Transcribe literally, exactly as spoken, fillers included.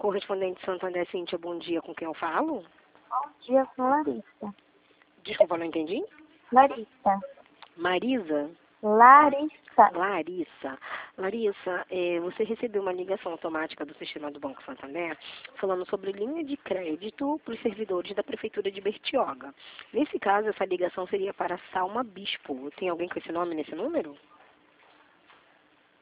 Correspondente Santander, Cíntia, bom dia, com quem eu falo? Bom dia, com Larissa. Desculpa, não entendi. Larissa. Marisa? Larissa. Larissa. Larissa, é, você recebeu uma ligação automática do sistema do Banco Santander falando sobre linha de crédito para os servidores da Prefeitura de Bertioga. Nesse caso, essa ligação seria para Salma Bispo. Tem alguém com esse nome nesse número?